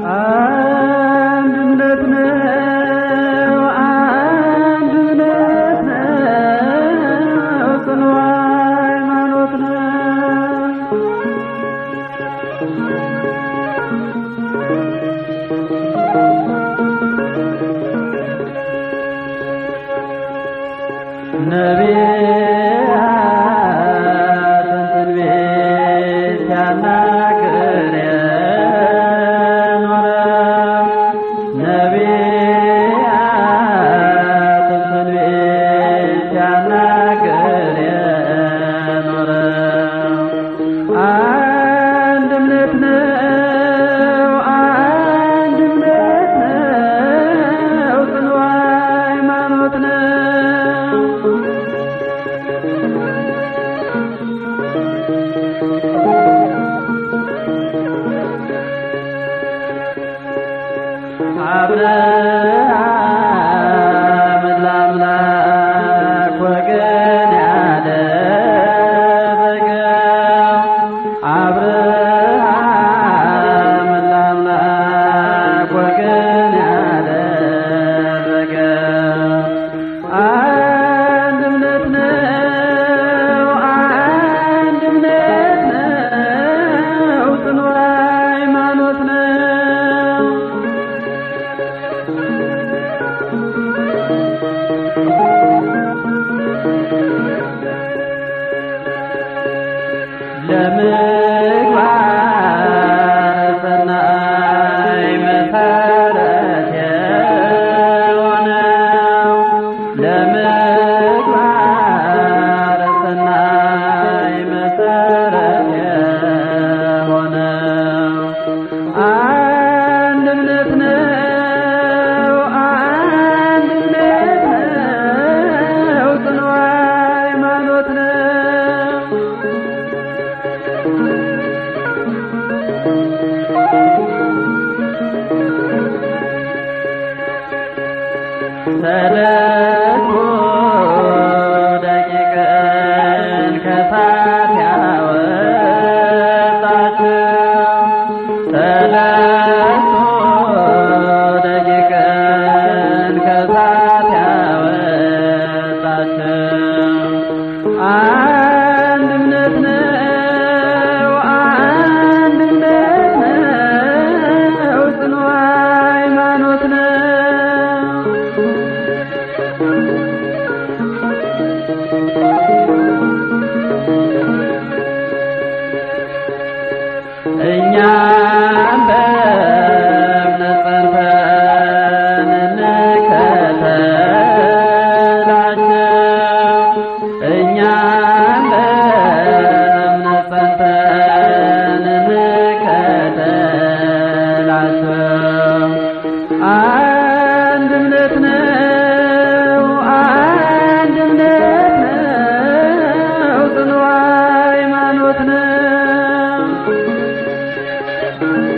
አንድነት ነው አንድነት ነው ጽኑ ሃይማኖት ነው። ነቢያትን ትንቢት ሲያናግር የኖረ ነቢያትን ትንቢት ሲያናግር የኖረ አንድ እምነት ነው አንድ እምነት ነው ጽኑ ሃይማኖት ነው። አብርሃምን ለአምላክ ወገን ያደረገው አብርሃምን ለአምላክ ወገን ያደረገው አንድ እምነት ነው አንድ እምነት ነው ጽኑ ሃይማኖት ነው። ለምግባረ ሰናይ መሰረት የሆነው ለምግባረ ሰናይ መሰረት የሆነው አንድ እምነት ነው አንድ እምነት ነው ጽኑ ሃይማኖት ነው። ሰለስቱ ደቂቅን ከእሳት ያወጣቸው ሰለስቱ ደቂቅን ከእሳት ያወጣቸው አንድ እምነት ነው አንድ እምነት ነው ጽኑ ሃይማኖት ነው። እኛም በእምነት ጸንተን እንከተላቸው እኛም በእምነት ጸንተን እንከተላቸው አንድ እምነት ነው አንድ እምነት ነው ጽኑ ሃይማኖት ነው።